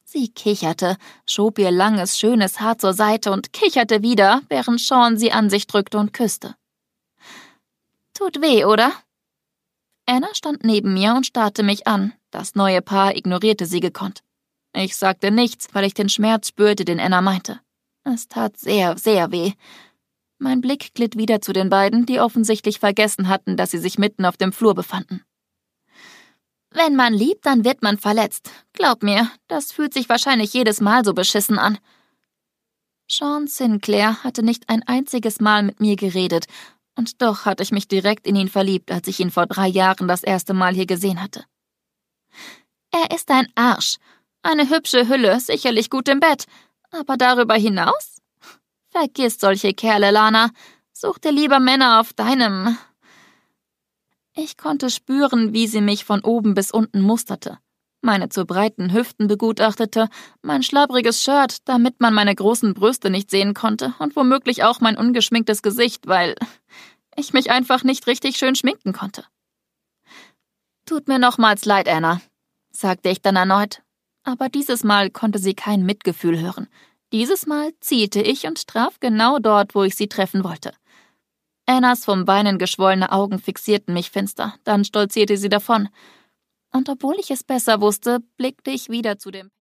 Sie kicherte, schob ihr langes, schönes Haar zur Seite und kicherte wieder, während Sean sie an sich drückte und küsste. »Tut weh, oder?« Anna stand neben mir und starrte mich an. Das neue Paar ignorierte sie gekonnt. Ich sagte nichts, weil ich den Schmerz spürte, den Anna meinte. Es tat sehr, sehr weh. Mein Blick glitt wieder zu den beiden, die offensichtlich vergessen hatten, dass sie sich mitten auf dem Flur befanden. »Wenn man liebt, dann wird man verletzt. Glaub mir, das fühlt sich wahrscheinlich jedes Mal so beschissen an.« Sean Sinclair hatte nicht ein einziges Mal mit mir geredet, und doch hatte ich mich direkt in ihn verliebt, als ich ihn vor 3 Jahren das erste Mal hier gesehen hatte. »Er ist ein Arsch. Eine hübsche Hülle, sicherlich gut im Bett. Aber darüber hinaus? Vergiss solche Kerle, Lana. Such dir lieber Männer auf deinem...« Ich konnte spüren, wie sie mich von oben bis unten musterte, meine zu breiten Hüften begutachtete, mein schlabbriges Shirt, damit man meine großen Brüste nicht sehen konnte und womöglich auch mein ungeschminktes Gesicht, weil ich mich einfach nicht richtig schön schminken konnte. »Tut mir nochmals leid, Anna«, sagte ich dann erneut. Aber dieses Mal konnte sie kein Mitgefühl hören. Dieses Mal zielte ich und traf genau dort, wo ich sie treffen wollte. Annas vom Weinen geschwollene Augen fixierten mich finster, dann stolzierte sie davon. Und obwohl ich es besser wusste, blickte ich wieder zu dem